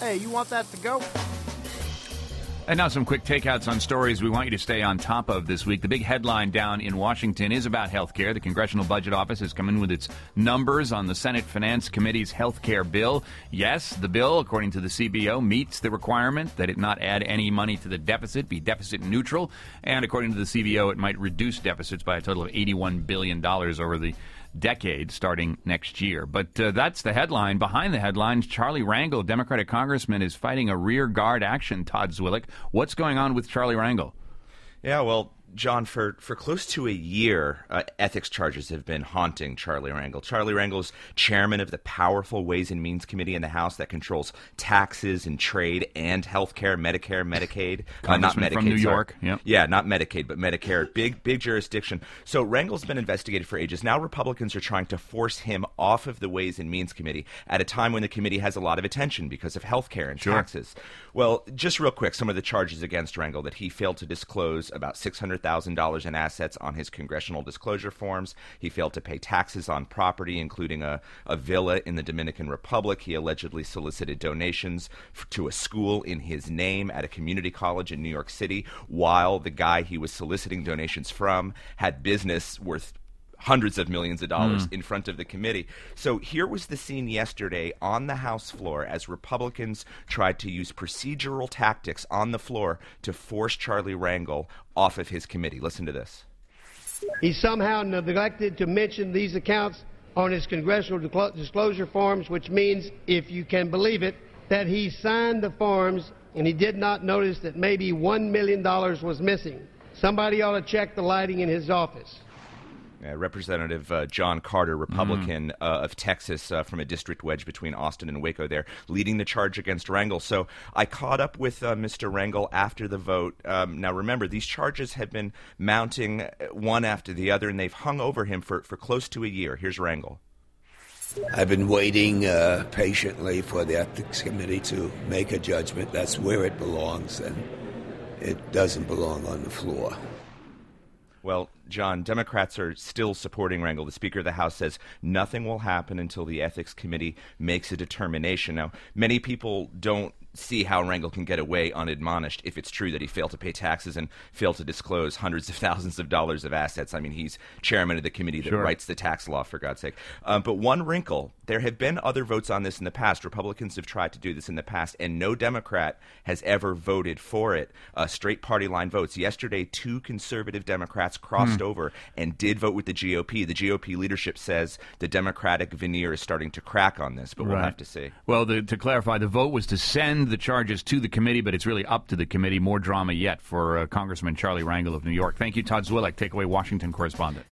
Hey, you want that to go? And now some quick takeouts on stories we want you to stay on top of this week. The big headline down in Washington is about health care. The Congressional Budget Office has come in with its numbers on the Senate Finance Committee's health care bill. Yes, the bill, according to the CBO, meets the requirement that it not add any money to the deficit, be deficit neutral. And according to the CBO, it might reduce deficits by a total of $81 billion over the decade starting next year. But that's the headline. Behind the headlines, Charlie Rangel, Democratic congressman, is fighting a rear guard action, Todd Zwillich. What's going on with Charlie Rangel? Yeah, well, John, for close to a year, ethics charges have been haunting Charlie Rangel. Charlie Rangel's chairman of the powerful Ways and Means Committee in the House that controls taxes and trade and health care, Medicare, Medicaid. Not Medicaid, from New York. Yep. Yeah, not Medicaid, but Medicare. Big jurisdiction. So Rangel's been investigated for ages. Now Republicans are trying to force him off of the Ways and Means Committee at a time when the committee has a lot of attention because of health care and taxes. Well, just real quick, some of the charges against Rangel: that he failed to disclose about $600,000 in assets on his congressional disclosure forms. He failed to pay taxes on property, including a villa in the Dominican Republic. He allegedly solicited donations to a school in his name at a community college in New York City, while the guy he was soliciting donations from had business worth hundreds of millions of dollars in front of the committee. So here was the scene yesterday on the House floor as Republicans tried to use procedural tactics on the floor to force Charlie Rangel off of his committee. Listen to this. He somehow neglected to mention these accounts on his congressional disclosure forms, which means, if you can believe it, that he signed the forms and he did not notice that maybe $1 million was missing. Somebody ought to check the lighting in his office. Representative John Carter, Republican of Texas, from a district wedge between Austin and Waco there, leading the charge against Rangel. So I caught up with Mr. Rangel after the vote. Now, remember, these charges have been mounting one after the other, and they've hung over him for close to a year. Here's Rangel. I've been waiting patiently for the Ethics Committee to make a judgment. That's where it belongs, and it doesn't belong on the floor. Well, John, Democrats are still supporting Rangel. The Speaker of the House says nothing will happen until the Ethics Committee makes a determination. Now, many people don't see how Rangel can get away unadmonished if it's true that he failed to pay taxes and failed to disclose hundreds of thousands of dollars of assets. I mean, he's chairman of the committee that writes the tax law, for God's sake. But one wrinkle, there have been other votes on this in the past. Republicans have tried to do this in the past, and no Democrat has ever voted for it. Straight party line votes. Yesterday, 2 conservative Democrats crossed over and did vote with the GOP. The GOP leadership says the Democratic veneer is starting to crack on this, but we'll have to see. Well, to clarify, the vote was to send the charges to the committee, but it's really up to the committee. More drama yet for Congressman Charlie Rangel of New York. Thank you, Todd Zwillich, Takeaway Washington correspondent.